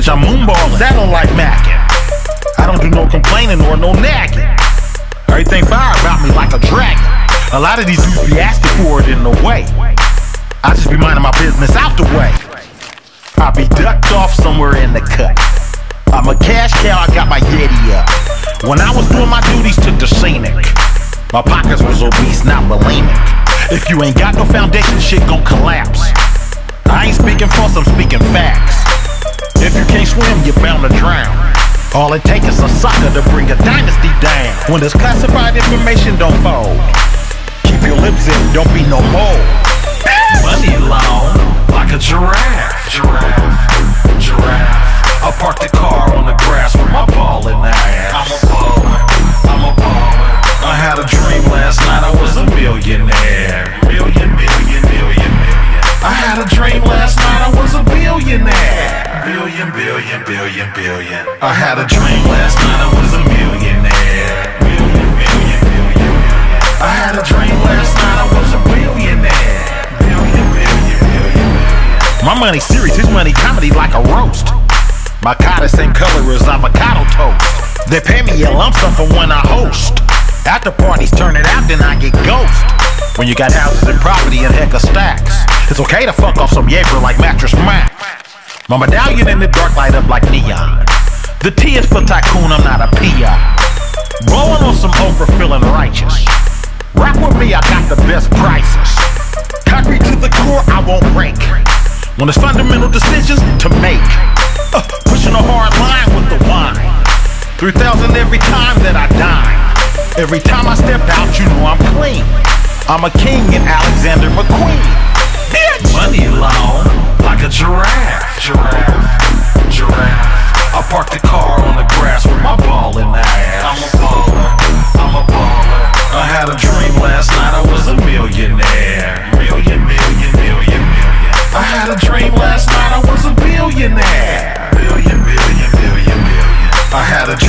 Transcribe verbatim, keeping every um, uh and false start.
Bitch, I'm moonballing, satellite macking. I don't do no complaining or no nagging. Everything fire about me like a dragon. A lot of these dudes be asking for it in the way. I just be minding my business out the way. I be ducked off somewhere in the cut. I'm a cash cow, I got my Yeti up. When I was doing my duties, took the scenic. My pockets was obese, not bulimic. If you ain't got no foundation, shit gon' collapse. I ain't speaking false, I'm speaking facts. If you can't swim, you're bound to drown. All it takes is a sucker to bring a dynasty down. When there's classified information, don't fold. Keep your lips in, don't be no mold. Money long, like a giraffe. Giraffe, giraffe. I parked the car on the grass with my ball in the ass. I'm a baller, I'm a baller. I had a dream last night, I was a millionaire. Million, million, million, million. I had a dream last night, I was a billionaire. Billion, billion, billion, billion. I had a dream last night, I was a millionaire. Million, million, million, million. I had a dream last night, I was a billionaire. Billion, billion, billion, billion. My money serious, his money comedy like a roast. My car the same color as avocado toast. They pay me a lump sum for when I host. After parties turn it out, then I get ghost. When you got houses and property and heck of stacks, it's okay to fuck off some Jaeger like Mattress Mac. My medallion in the dark light up like neon. The T is for tycoon, I'm not a peon. Blowing on some okra, feeling righteous. Rock with me, I got the best prices. Concrete to the core, I won't break. When there's fundamental decisions to make. Uh, pushing a hard line with the wine. Three thousand every time that I dine. Every time I step out, you know I'm clean. I'm a king in Alexander McQueen. Bitch! Money long, like a giraffe. Giraffe, giraffe. I parked the car on the grass with my ball in the ass. I'm a baller, I'm a baller. I had a dream last night, I was a millionaire. Million, million, million, million. I had a dream last night, I was a billionaire. Billion, billion, billion, billion. I had a